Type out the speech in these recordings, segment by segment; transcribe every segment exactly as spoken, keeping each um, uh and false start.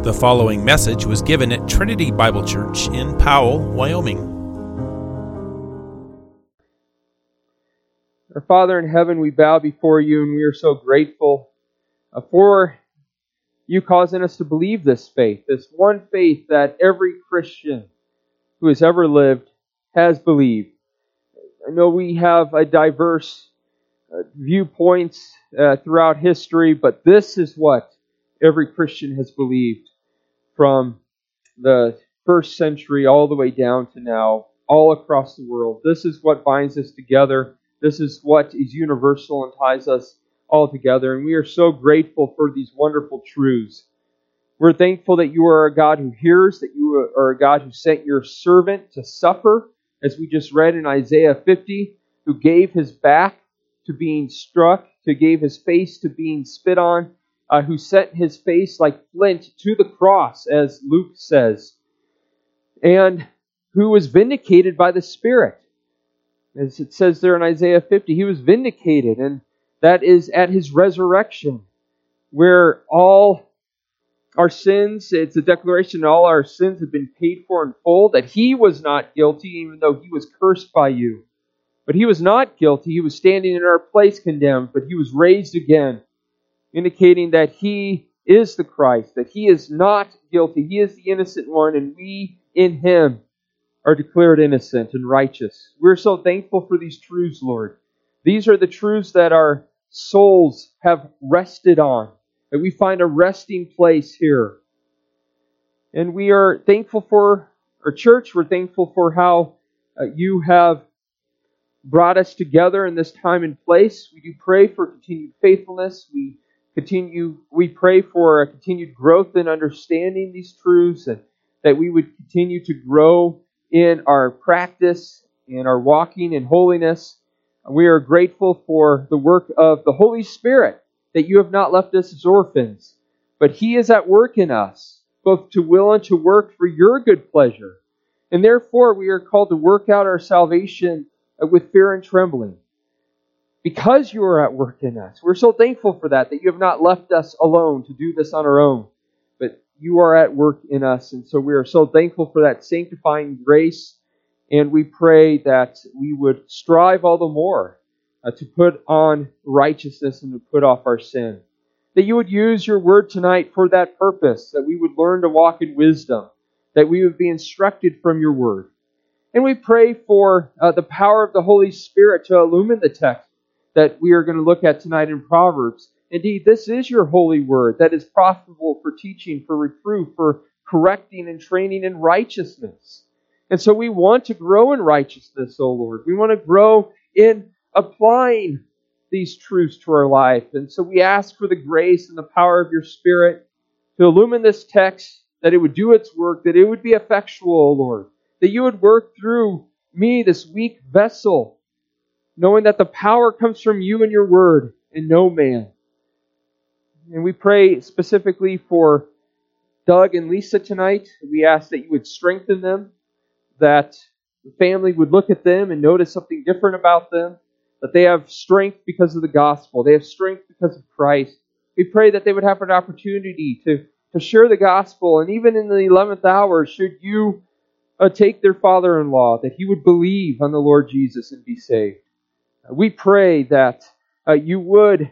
The following message was given at Trinity Bible Church in Powell, Wyoming. Our Father in heaven, we bow before you and we are so grateful uh, for you causing us to believe this faith, this one faith that every Christian who has ever lived has believed. I know we have a diverse uh, viewpoints uh, throughout history, but this is what every Christian has believed from the first century all the way down to now, all across the world. This is what binds us together. This is what is universal and ties us all together. And we are so grateful for these wonderful truths. We're thankful that you are a God who hears, that you are a God who sent your servant to suffer, as we just read in Isaiah fifty, who gave his back to being struck, who gave his face to being spit on, uh, who set his face like flint to the cross, as Luke says, and who was vindicated by the Spirit. As it says there in Isaiah fifty, he was vindicated, and that is at his resurrection, where all our sins, it's a declaration that all our sins have been paid for in full, that he was not guilty, even though he was cursed by you. But he was not guilty. He was standing in our place condemned, but he was raised again, indicating that he is the Christ, that he is not guilty. He is the innocent one, and we in him are declared innocent and righteous. We're so thankful for these truths, Lord. These are the truths that our souls have rested on, that we find a resting place here. And we are thankful for our church. We're thankful for how uh, you have brought us together in this time and place. We do pray for continued faithfulness. We continue. We pray for a continued growth in understanding these truths, and that we would continue to grow in our practice and our walking in holiness. We are grateful for the work of the Holy Spirit, that you have not left us as orphans, but he is at work in us, both to will and to work for your good pleasure. And therefore we are called to work out our salvation with fear and trembling, because you are at work in us. We're so thankful for that, that you have not left us alone to do this on our own, but you are at work in us. And so we are so thankful for that sanctifying grace, and we pray that we would strive all the more uh, to put on righteousness and to put off our sin. That you would use your word tonight for that purpose, that we would learn to walk in wisdom, that we would be instructed from your word. And we pray for uh, the power of the Holy Spirit to illumine the text that we are going to look at tonight in Proverbs. Indeed, this is your holy word that is profitable for teaching, for reproof, for correcting and training in righteousness. And so we want to grow in righteousness, O Lord. We want to grow in applying these truths to our life. And so we ask for the grace and the power of your Spirit to illumine this text, that it would do its work, that it would be effectual, O Lord. That you would work through me, this weak vessel, knowing that the power comes from you and your word and no man. And we pray specifically for Doug and Lisa tonight. We ask that you would strengthen them, that the family would look at them and notice something different about them, that they have strength because of the gospel. They have strength because of Christ. We pray that they would have an opportunity to, to share the gospel, and even in the eleventh hour, should you Uh, take their father-in-law, that he would believe on the Lord Jesus and be saved. Uh, we pray that uh, you would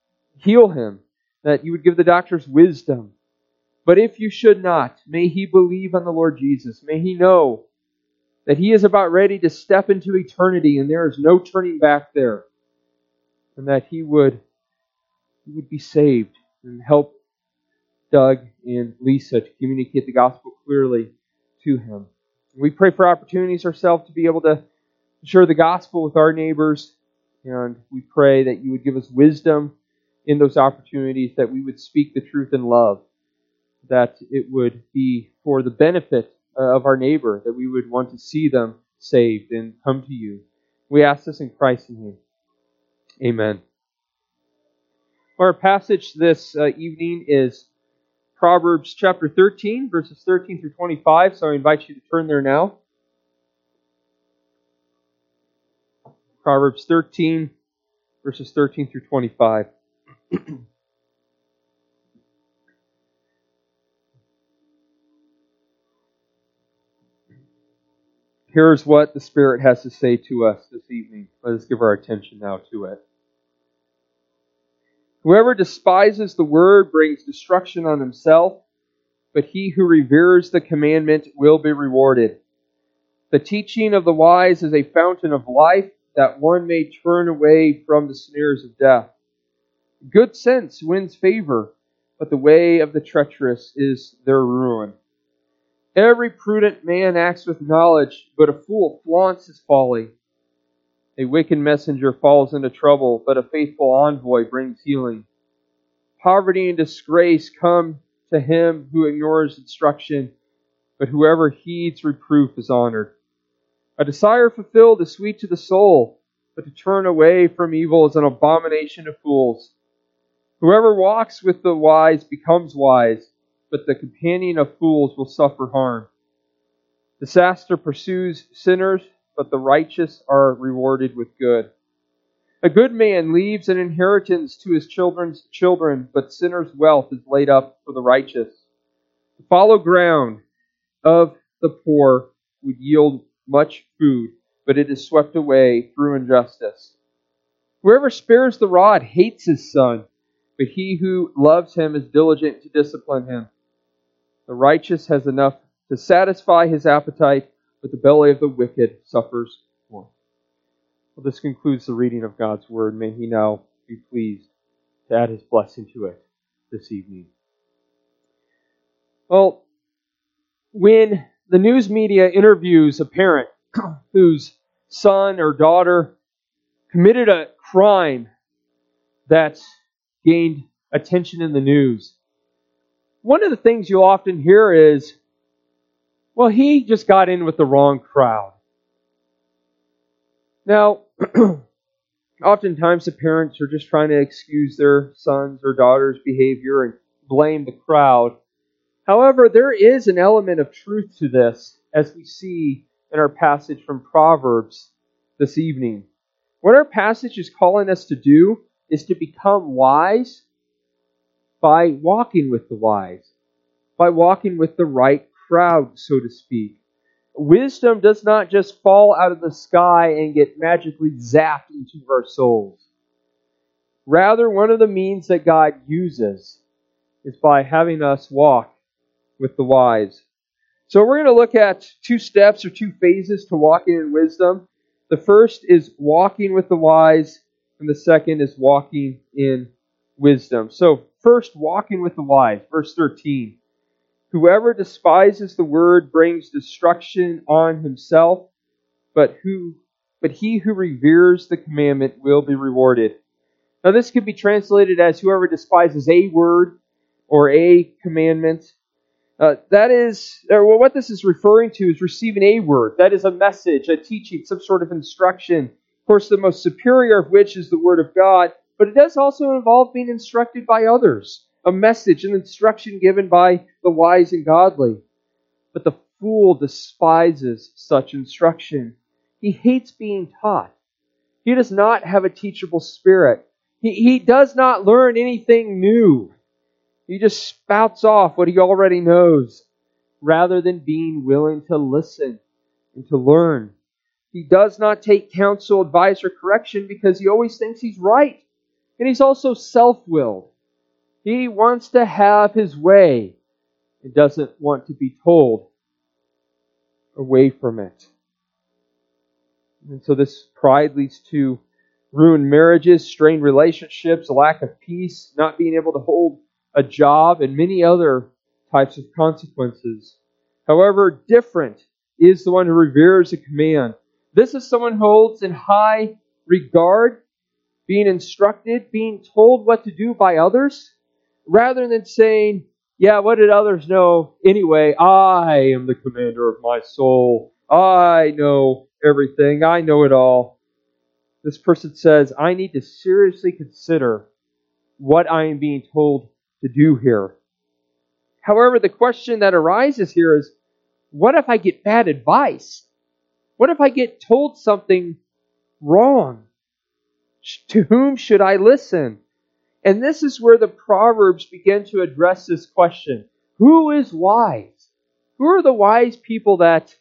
heal him, that you would give the doctors wisdom. But if you should not, may he believe on the Lord Jesus. May he know that he is about ready to step into eternity and there is no turning back there. And that he would, he would be saved and help Doug and Lisa to communicate the gospel clearly to him. We pray for opportunities ourselves to be able to share the gospel with our neighbors, and we pray that you would give us wisdom in those opportunities, that we would speak the truth in love, that it would be for the benefit of our neighbor, that we would want to see them saved and come to you. We ask this in Christ's name. Amen. Our passage this uh, evening is Proverbs chapter thirteen, verses thirteen through twenty-five, so I invite you to turn there now. Proverbs thirteen, verses thirteen through twenty-five. Here's what the Spirit has to say to us this evening. Let us give our attention now to it. Whoever despises the word brings destruction on himself, but he who reveres the commandment will be rewarded. The teaching of the wise is a fountain of life, that one may turn away from the snares of death. Good sense wins favor, but the way of the treacherous is their ruin. Every prudent man acts with knowledge, but a fool flaunts his folly. A wicked messenger falls into trouble, but a faithful envoy brings healing. Poverty and disgrace come to him who ignores instruction, but whoever heeds reproof is honored. A desire fulfilled is sweet to the soul, but to turn away from evil is an abomination to fools. Whoever walks with the wise becomes wise, but the companion of fools will suffer harm. Disaster pursues sinners, but the righteous are rewarded with good. A good man leaves an inheritance to his children's children, but sinners' wealth is laid up for the righteous. The fallow ground of the poor would yield much food, but it is swept away through injustice. Whoever spares the rod hates his son, but he who loves him is diligent to discipline him. The righteous has enough to satisfy his appetite, but the belly of the wicked suffers more. Well, this concludes the reading of God's Word. May He now be pleased to add His blessing to it this evening. Well, when the news media interviews a parent whose son or daughter committed a crime that gained attention in the news, one of the things you'll often hear is, well, he just got in with the wrong crowd. Now, oftentimes the parents are just trying to excuse their son's or daughter's behavior and blame the crowd. However, there is an element of truth to this, as we see in our passage from Proverbs this evening. What our passage is calling us to do is to become wise by walking with the wise, by walking with the right crowd, so to speak. Wisdom does not just fall out of the sky and get magically zapped into our souls. Rather, one of the means that God uses is by having us walk with the wise. So we're going to look at two steps or two phases to walking in wisdom. The first is walking with the wise, and the second is walking in wisdom. So first, walking with the wise. Verse thirteen. Whoever despises the word brings destruction on himself, but who, but he who reveres the commandment will be rewarded. Now this could be translated as whoever despises a word or a commandment. Uh, that is, or what this is referring to is receiving a word. That is a message, a teaching, some sort of instruction. Of course, the most superior of which is the Word of God, but it does also involve being instructed by others. A message, an instruction given by the wise and godly. But the fool despises such instruction. He hates being taught. He does not have a teachable spirit. He, he does not learn anything new. He just spouts off what he already knows, rather than being willing to listen and to learn. He does not take counsel, advice, or correction because he always thinks he's right. And he's also self-willed. He wants to have his way and doesn't want to be told away from it. And so this pride leads to ruined marriages, strained relationships, a lack of peace, not being able to hold a job, and many other types of consequences. However, different is the one who reveres a command. This is someone who holds in high regard, being instructed, being told what to do by others, rather than saying, yeah, what did others know anyway? I am the commander of my soul. I know everything. I know it all. This person says, I need to seriously consider what I am being told to do here. However, the question that arises here is, what if I get bad advice? What if I get told something wrong? To whom should I listen? And this is where the Proverbs begin to address this question. Who is wise? Who are the wise people that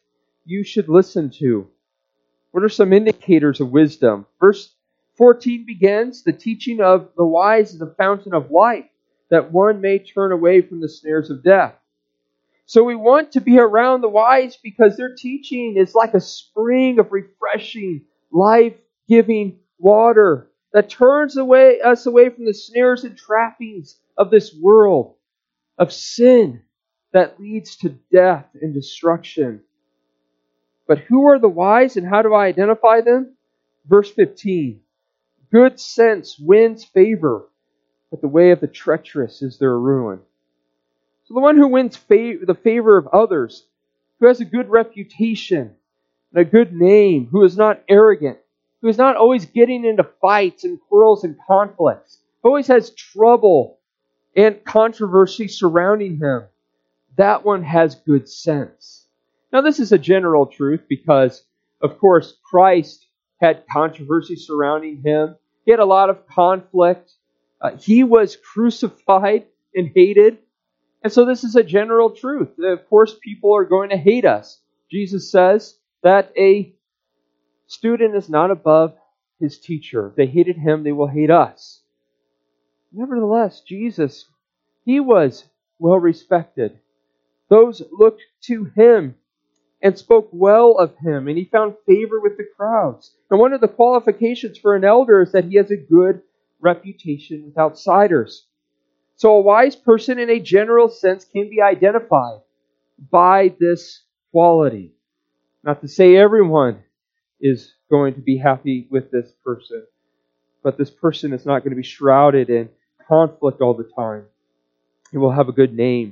you should listen to? What are some indicators of wisdom? Verse fourteen begins, the teaching of the wise is a fountain of life, that one may turn away from the snares of death. So we want to be around the wise because their teaching is like a spring of refreshing, life-giving water that turns away us away from the snares and trappings of this world, of sin that leads to death and destruction. But who are the wise and how do I identify them? Verse fifteen, good sense wins favor, but the way of the treacherous is their ruin. So the one who wins fav- the favor of others, who has a good reputation and a good name, who is not arrogant, who is not always getting into fights and quarrels and conflicts, who always has trouble and controversy surrounding him, that one has good sense. Now this is a general truth because, of course, Christ had controversy surrounding him. He had a lot of conflict. Uh, he was crucified and hated. And so this is a general truth. Of course, people are going to hate us. Jesus says that a student is not above his teacher. If they hated him, they will hate us. Nevertheless, Jesus, he was well respected. Those looked to him and spoke well of him, and he found favor with the crowds. And one of the qualifications for an elder is that he has a good reputation with outsiders. So a wise person in a general sense can be identified by this quality. Not to say everyone is going to be happy with this person, but this person is not going to be shrouded in conflict all the time. He will have a good name.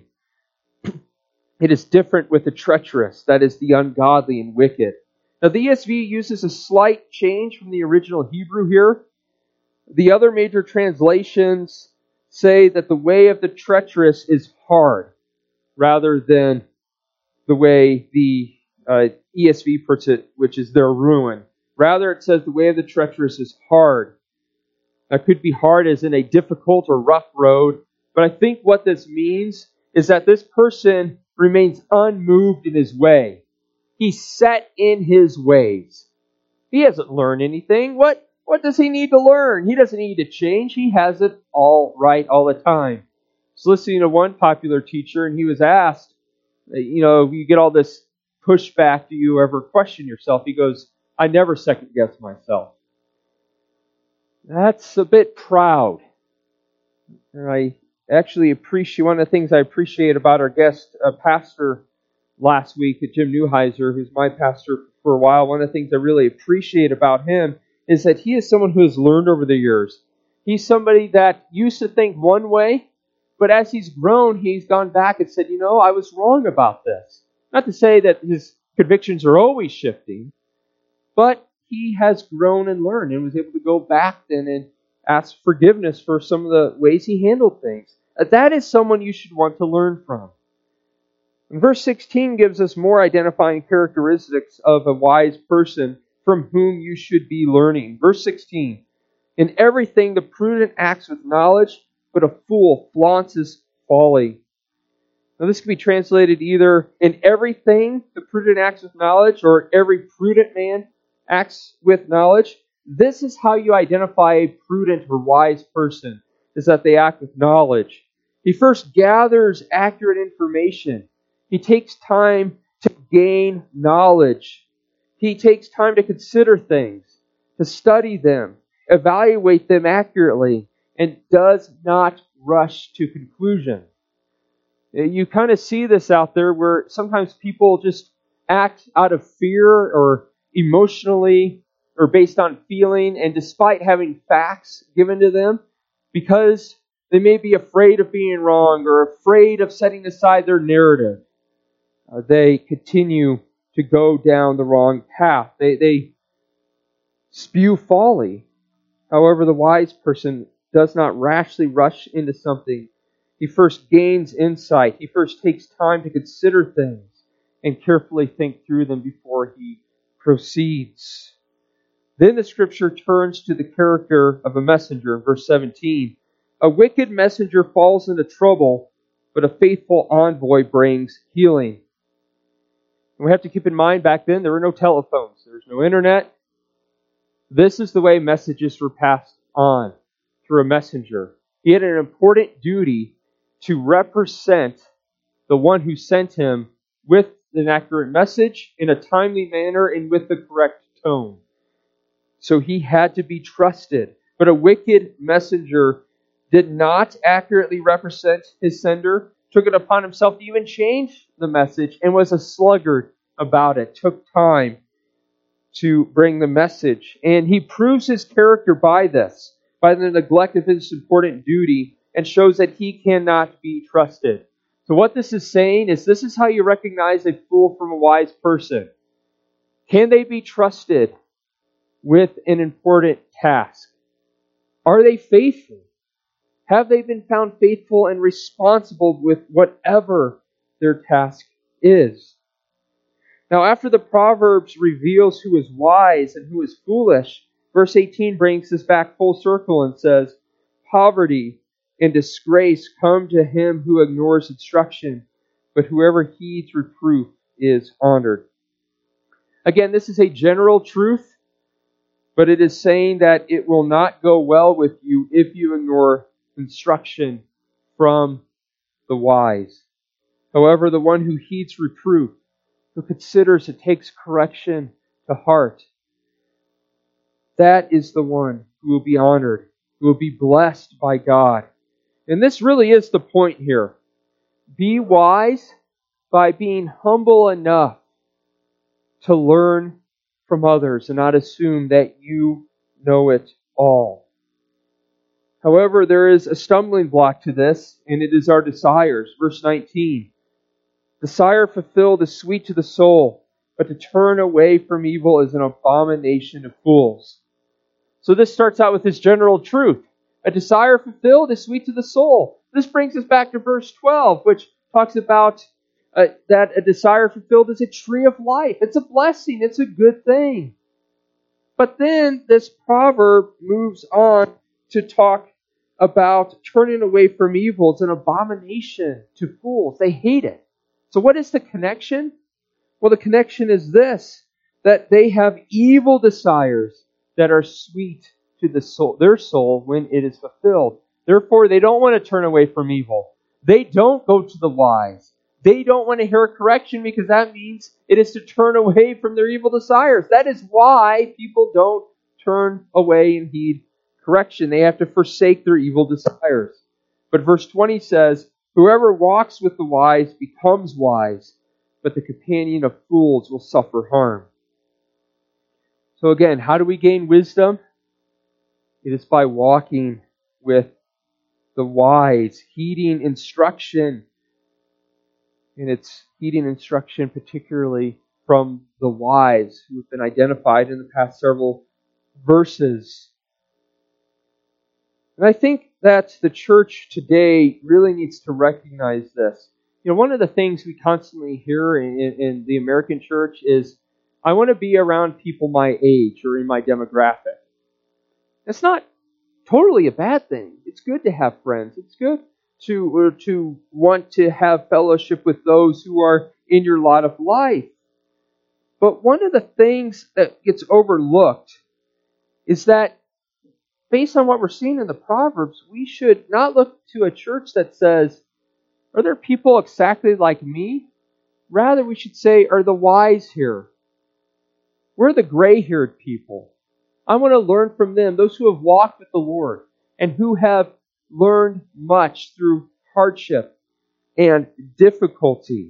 It is different with the treacherous, that is the ungodly and wicked. Now the E S V uses a slight change from the original Hebrew here. The other major translations say that the way of the treacherous is hard, rather than the way the uh, E S V puts it, which is their ruin. Rather, it says the way of the treacherous is hard. That could be hard as in a difficult or rough road, but I think what this means is that this person remains unmoved in his way. He's set in his ways. He hasn't learned anything. What What does he need to learn? He doesn't need to change. He has it all right all the time. I was listening to one popular teacher, and he was asked, you know, you get all this pushback, do you ever question yourself? He goes, I never second guess myself. That's a bit proud. And I actually appreciate, one of the things I appreciate about our guest uh, pastor last week, Jim Neuheiser, who's my pastor for a while, one of the things I really appreciate about him is that he is someone who has learned over the years. He's somebody that used to think one way, but as he's grown, he's gone back and said, you know, I was wrong about this. Not to say that his convictions are always shifting, but he has grown and learned and was able to go back then and ask forgiveness for some of the ways he handled things. That is someone you should want to learn from. And verse sixteen gives us more identifying characteristics of a wise person from whom you should be learning. Verse sixteen, in everything the prudent acts with knowledge, but a fool flaunts his folly. Now this can be translated either in everything the prudent acts with knowledge, or every prudent man acts with knowledge. This is how you identify a prudent or wise person, is that they act with knowledge. He first gathers accurate information. He takes time to gain knowledge. He takes time to consider things, to study them, evaluate them accurately, and does not rush to conclusion. You kind of see this out there where sometimes people just act out of fear or emotionally or based on feeling, and despite having facts given to them, because they may be afraid of being wrong or afraid of setting aside their narrative, uh, they continue to go down the wrong path. They, they spew folly. However, the wise person does not rashly rush into something. He first gains insight. He first takes time to consider things and carefully think through them before he proceeds. Then the scripture turns to the character of a messenger in verse seventeen. A wicked messenger falls into trouble, but a faithful envoy brings healing. And we have to keep in mind, back then there were no telephones, there was no internet. This is the way messages were passed on, through a messenger. He had an important duty to represent the one who sent him with an accurate message in a timely manner and with the correct tone. So he had to be trusted. But a wicked messenger did not accurately represent his sender, took it upon himself to even change the message, and was a sluggard about it, took time to bring the message. And he proves his character by this, by the neglect of his important duty, and shows that he cannot be trusted. So what this is saying is, this is how you recognize a fool from a wise person. Can they be trusted with an important task? Are they faithful? Have they been found faithful and responsible with whatever their task is? Now, after the Proverbs reveals who is wise and who is foolish, verse eighteen brings us back full circle and says, poverty and disgrace come to him who ignores instruction, but whoever heeds reproof is honored. Again, this is a general truth, but it is saying that it will not go well with you if you ignore instruction from the wise. However, the one who heeds reproof, who considers it, takes correction to heart, that is the one who will be honored, who will be blessed by God. And this really is the point here. Be wise by being humble enough to learn from others and not assume that you know it all. However, there is a stumbling block to this, and it is our desires. Verse nineteen. Desire fulfilled is sweet to the soul, but to turn away from evil is an abomination of fools. So this starts out with this general truth. A desire fulfilled is sweet to the soul. This brings us back to verse twelve, which talks about uh, that a desire fulfilled is a tree of life. It's a blessing. It's a good thing. But then this proverb moves on to talk about turning away from evil. It's an abomination to fools. They hate it. So what is the connection? Well, the connection is this, that they have evil desires that are sweet to the soul, their soul when it is fulfilled. Therefore, they don't want to turn away from evil. They don't go to the wise. They don't want to hear correction because that means it is to turn away from their evil desires. That is why people don't turn away and heed correction. They have to forsake their evil desires. But verse twenty says, whoever walks with the wise becomes wise, but the companion of fools will suffer harm. So again, how do we gain wisdom? It is by walking with the wise, heeding instruction. And it's heeding instruction particularly from the wise who have been identified in the past several verses. And I think that the church today really needs to recognize this. You know, one of the things we constantly hear in, in the American church is, I want to be around people my age or in my demographic. It's not totally a bad thing. It's good to have friends. It's good to, or to want to have fellowship with those who are in your lot of life. But one of the things that gets overlooked is that based on what we're seeing in the Proverbs, we should not look to a church that says, are there people exactly like me? Rather, we should say, are the wise here? We're the gray-haired people. I want to learn from them, those who have walked with the Lord and who have learned much through hardship and difficulty.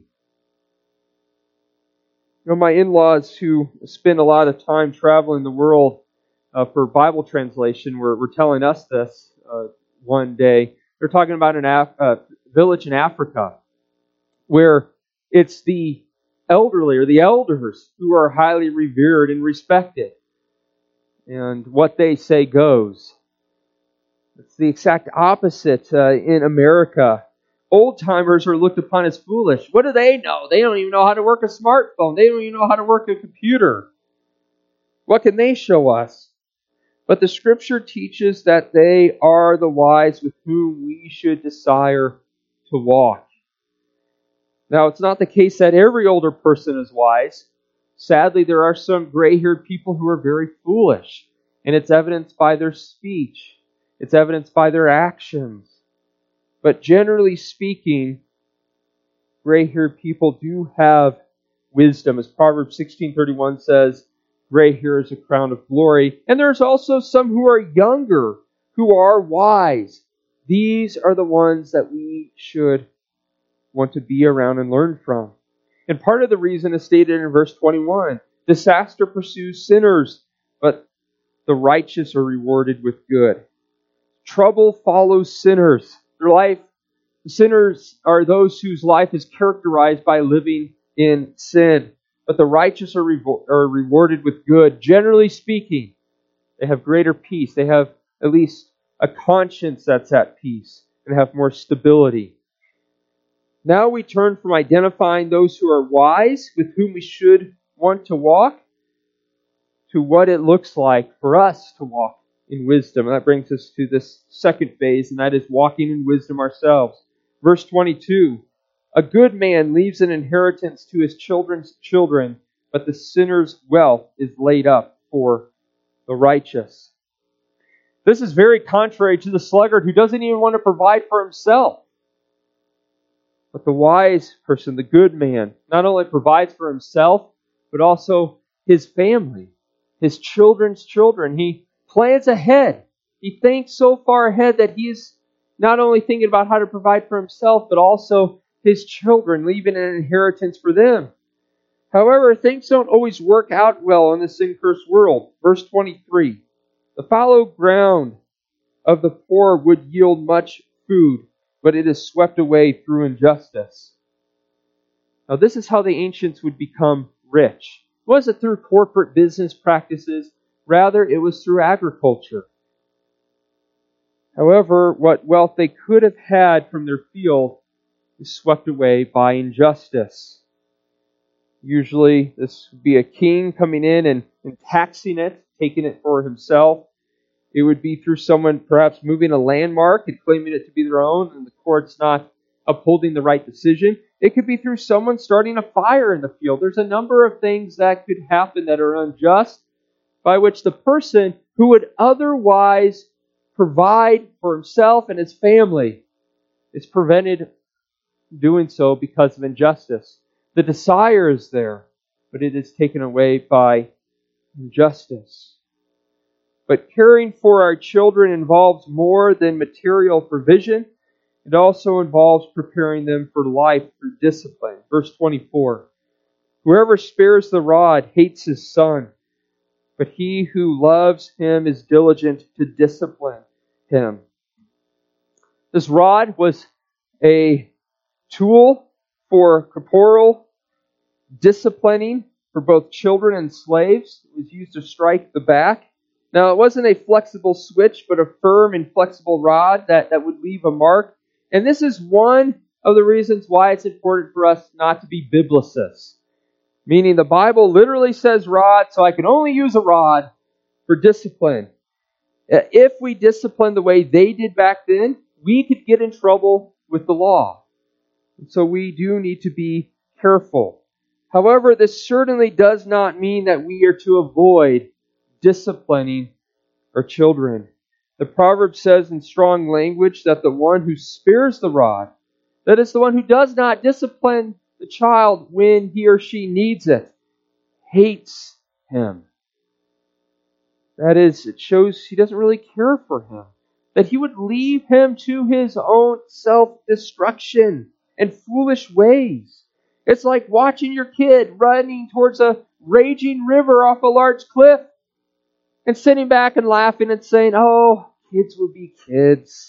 You know, my in-laws who spend a lot of time traveling the world uh, for Bible translation were, were telling us this uh, one day. They're talking about an Af- uh, village in Africa where it's the elderly or the elders who are highly revered and respected. And what they say goes. It's the exact opposite uh, in America. Old-timers are looked upon as foolish. What do they know? They don't even know how to work a smartphone. They don't even know how to work a computer. What can they show us? But the Scripture teaches that they are the wise with whom we should desire to walk. Now, it's not the case that every older person is wise. Sadly, there are some gray-haired people who are very foolish, and it's evidenced by their speech. It's evidenced by their actions. But generally speaking, gray-haired people do have wisdom. As Proverbs sixteen thirty-one says, gray hair is a crown of glory. And there's also some who are younger, who are wise. These are the ones that we should want to be around and learn from. And part of the reason is stated in verse twenty-one. Disaster pursues sinners, but the righteous are rewarded with good. Trouble follows sinners. Their life, sinners are those whose life is characterized by living in sin. But the righteous are, revo- are rewarded with good. Generally speaking, they have greater peace. They have at least a conscience that's at peace and have more stability. Now we turn from identifying those who are wise, with whom we should want to walk, to what it looks like for us to walk in wisdom. And that brings us to this second phase, and that is walking in wisdom ourselves. Verse twenty-two, a good man leaves an inheritance to his children's children, but the sinner's wealth is laid up for the righteous. This is very contrary to the sluggard who doesn't even want to provide for himself. But the wise person, the good man, not only provides for himself, but also his family, his children's children. He plans ahead. He thinks so far ahead that he is not only thinking about how to provide for himself, but also his children, leaving an inheritance for them. However, things don't always work out well in this sin-cursed world. Verse twenty-three, the fallow ground of the poor would yield much food, but it is swept away through injustice. Now, this is how the ancients would become rich. It wasn't through corporate business practices. Rather, it was through agriculture. However, what wealth they could have had from their field is swept away by injustice. Usually, this would be a king coming in and, and taxing it, taking it for himself. It would be through someone perhaps moving a landmark and claiming it to be their own, and the court's not upholding the right decision. It could be through someone starting a fire in the field. There's a number of things that could happen that are unjust, by which the person who would otherwise provide for himself and his family is prevented doing so because of injustice. The desire is there, but it is taken away by injustice. But caring for our children involves more than material provision. It also involves preparing them for life through discipline. Verse twenty-four, whoever spares the rod hates his son, but he who loves him is diligent to discipline him. This rod was a tool for corporal disciplining for both children and slaves. It was used to strike the back. Now, it wasn't a flexible switch, but a firm and flexible rod that, that would leave a mark. And this is one of the reasons why it's important for us not to be biblicists. Meaning the Bible literally says rod, so I can only use a rod for discipline. If we discipline the way they did back then, we could get in trouble with the law. And so we do need to be careful. However, this certainly does not mean that we are to avoid disciplining our children. The proverb says in strong language that the one who spares the rod, that is the one who does not discipline the child when he or she needs it, hates him. That is, it shows he doesn't really care for him. That he would leave him to his own self-destruction and foolish ways. It's like watching your kid running towards a raging river off a large cliff and sitting back and laughing and saying, oh, kids will be kids.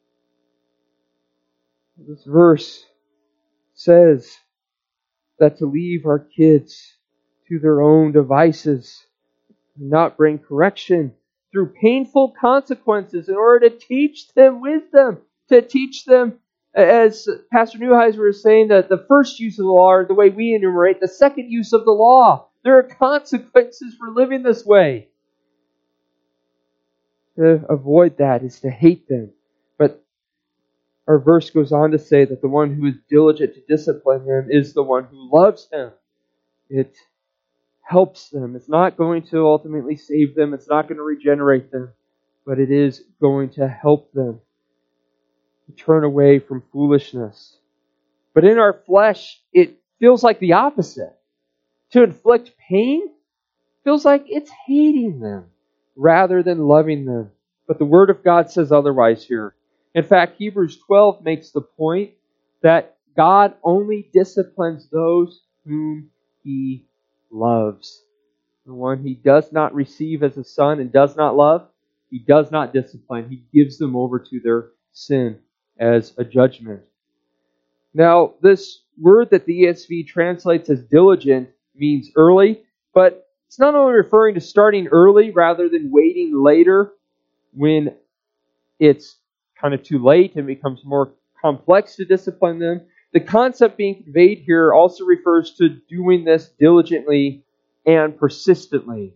This verse says that to leave our kids to their own devices, not bring correction through painful consequences in order to teach them wisdom, to teach them, as Pastor Neuheiser was saying, that the first use of the law, or the way we enumerate, the second use of the law. There are consequences for living this way. To avoid that is to hate them. But our verse goes on to say that the one who is diligent to discipline him is the one who loves him. It helps them. It's not going to ultimately save them. It's not going to regenerate them. But it is going to help them to turn away from foolishness. But in our flesh, it feels like the opposite. To inflict pain feels like it's hating them rather than loving them. But the Word of God says otherwise here. In fact, Hebrews twelve makes the point that God only disciplines those whom He loves. The one He does not receive as a son and does not love, He does not discipline. He gives them over to their sin as a judgment. Now, this word that the E S V translates as diligent means early, but it's not only referring to starting early rather than waiting later when it's kind of too late and becomes more complex to discipline them. The concept being conveyed here also refers to doing this diligently and persistently.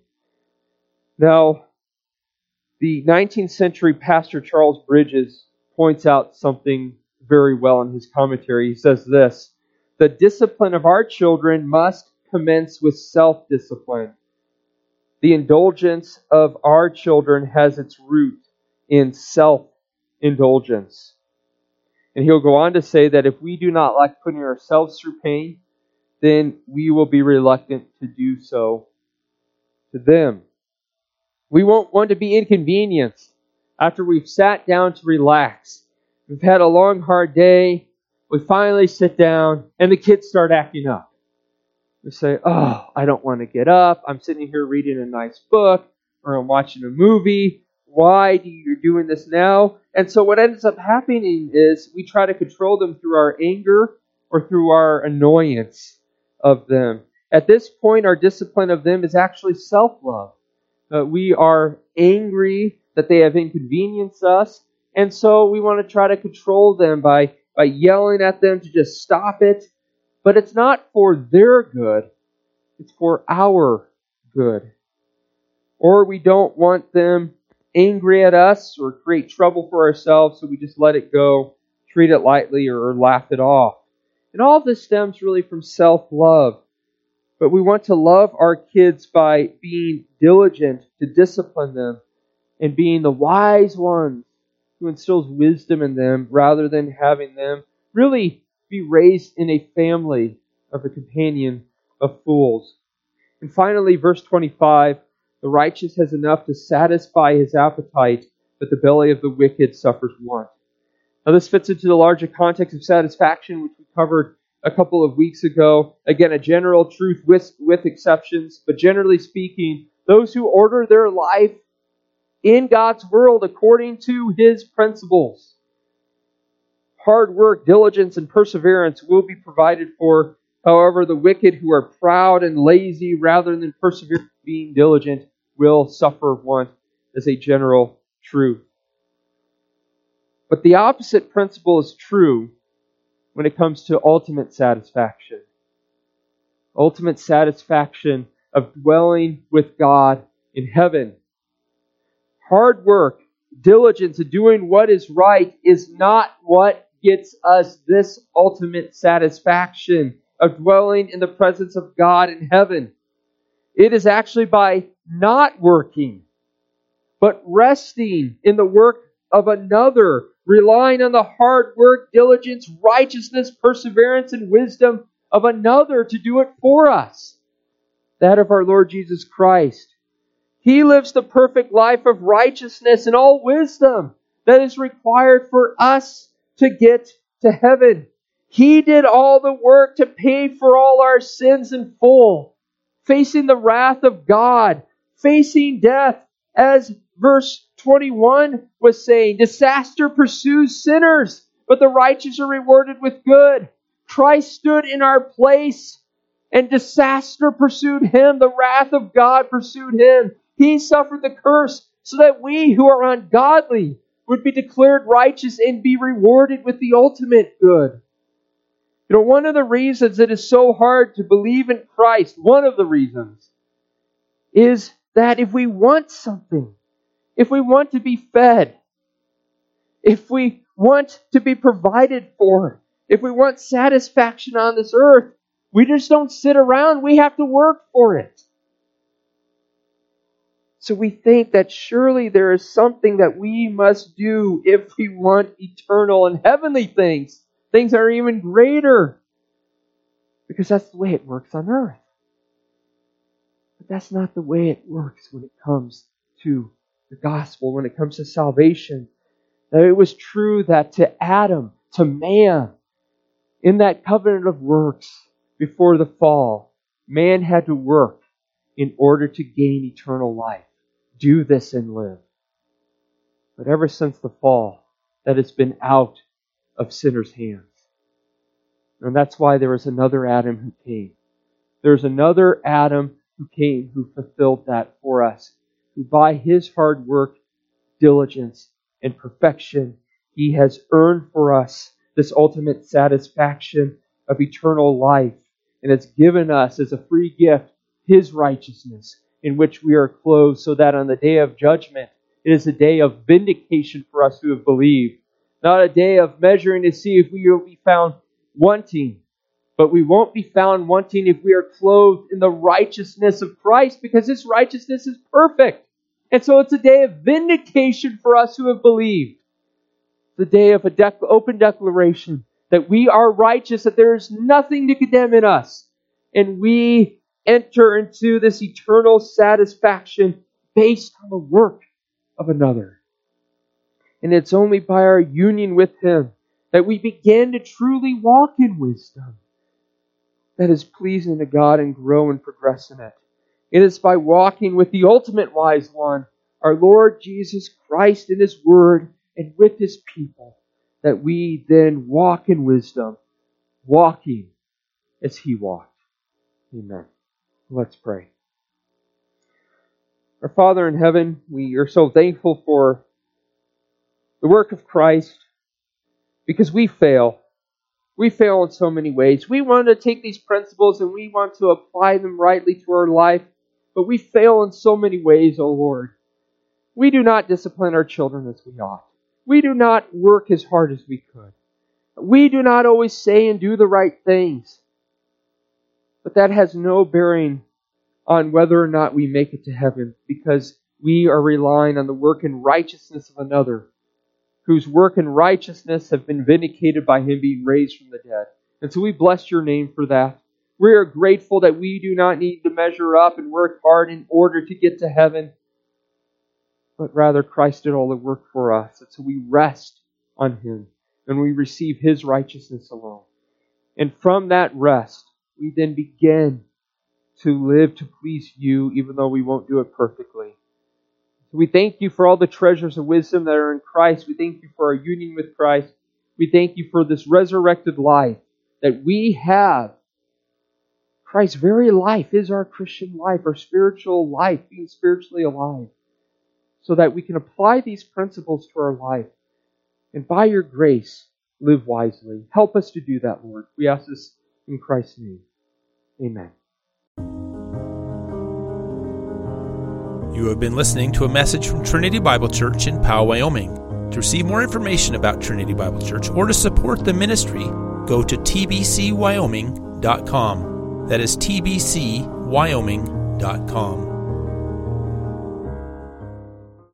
Now, the nineteenth century pastor Charles Bridges points out something very well in his commentary. He says this: the discipline of our children must commence with self-discipline. The indulgence of our children has its root in self-indulgence. And he'll go on to say that if we do not like putting ourselves through pain, then we will be reluctant to do so to them. We won't want to be inconvenienced after we've sat down to relax. We've had a long, hard day. We finally sit down and the kids start acting up. We say, oh, I don't want to get up. I'm sitting here reading a nice book or I'm watching a movie. Why do you doing this now? And so what ends up happening is we try to control them through our anger or through our annoyance of them. At this point, our discipline of them is actually self-love. Uh, we are angry that they have inconvenienced us, and so we want to try to control them by, by yelling at them to just stop it. But it's not for their good, it's for our good. Or we don't want them angry at us or create trouble for ourselves, so we just let it go, treat it lightly, or laugh it off. And all of this stems really from self-love. But we want to love our kids by being diligent to discipline them and being the wise ones who instills wisdom in them rather than having them really be raised in a family of a companion of fools. And finally, verse twenty-five, the righteous has enough to satisfy his appetite, but the belly of the wicked suffers want. Now this fits into the larger context of satisfaction, which we covered a couple of weeks ago. Again, a general truth with, with exceptions, but generally speaking, those who order their life in God's world according to His principles, hard work, diligence, and perseverance will be provided for. However, the wicked who are proud and lazy rather than persevere being diligent will suffer want as a general truth. But the opposite principle is true when it comes to ultimate satisfaction. Ultimate satisfaction of dwelling with God in heaven. Hard work, diligence, and doing what is right is not what gets us this ultimate satisfaction of dwelling in the presence of God in heaven. It is actually by not working, but resting in the work of another, relying on the hard work, diligence, righteousness, perseverance, and wisdom of another to do it for us. That of our Lord Jesus Christ. He lives the perfect life of righteousness and all wisdom that is required for us to get to heaven. He did all the work to pay for all our sins in full, facing the wrath of God, facing death, as verse twenty-one was saying. Disaster pursues sinners, but the righteous are rewarded with good. Christ stood in our place, and disaster pursued Him. The wrath of God pursued Him. He suffered the curse so that we who are ungodly would be declared righteous and be rewarded with the ultimate good. You know, one of the reasons it is so hard to believe in Christ, one of the reasons, is that if we want something, if we want to be fed, if we want to be provided for, if we want satisfaction on this earth, we just don't sit around. We have to work for it. So we think that surely there is something that we must do if we want eternal and heavenly things. Things that are even greater. Because that's the way it works on earth. But that's not the way it works when it comes to the gospel, when it comes to salvation. Now, it was true that to Adam, to man, in that covenant of works before the fall, man had to work in order to gain eternal life. Do this and live. But ever since the fall, that has been out of sinners' hands. And that's why there was another Adam who came. There's another Adam who came who fulfilled that for us, who by his hard work, diligence, and perfection, he has earned for us this ultimate satisfaction of eternal life, and has given us as a free gift his righteousness, in which we are clothed, so that on the day of judgment, it is a day of vindication for us who have believed. Not a day of measuring to see if we will be found wanting, but we won't be found wanting if we are clothed in the righteousness of Christ, because His righteousness is perfect. And so it's a day of vindication for us who have believed. The day of an de- open declaration that we are righteous, that there is nothing to condemn in us, and we enter into this eternal satisfaction based on the work of another. And it's only by our union with Him that we begin to truly walk in wisdom that is pleasing to God and grow and progress in it. It is by walking with the ultimate wise one, our Lord Jesus Christ, in His Word and with His people, that we then walk in wisdom, walking as He walked. Amen. Let's pray. Our Father in heaven, we are so thankful for the work of Christ, because we fail. We fail in so many ways. We want to take these principles and we want to apply them rightly to our life, but we fail in so many ways, O Lord. We do not discipline our children as we ought. We do not work as hard as we could. We do not always say and do the right things. But that has no bearing on whether or not we make it to heaven, because we are relying on the work and righteousness of another, whose work and righteousness have been vindicated by Him being raised from the dead. And so we bless Your name for that. We are grateful that we do not need to measure up and work hard in order to get to heaven, but rather Christ did all the work for us. And so we rest on Him and we receive His righteousness alone. And from that rest, we then begin to live to please You, even though we won't do it perfectly. So we thank You for all the treasures of wisdom that are in Christ. We thank You for our union with Christ. We thank You for this resurrected life that we have. Christ's very life is our Christian life, our spiritual life, being spiritually alive, so that we can apply these principles to our life and by Your grace live wisely. Help us to do that, Lord. We ask this in Christ's name. Amen. You have been listening to a message from Trinity Bible Church in Powell, Wyoming. To receive more information about Trinity Bible Church or to support the ministry, go to t b c wyoming dot com. That is t b c wyoming dot com.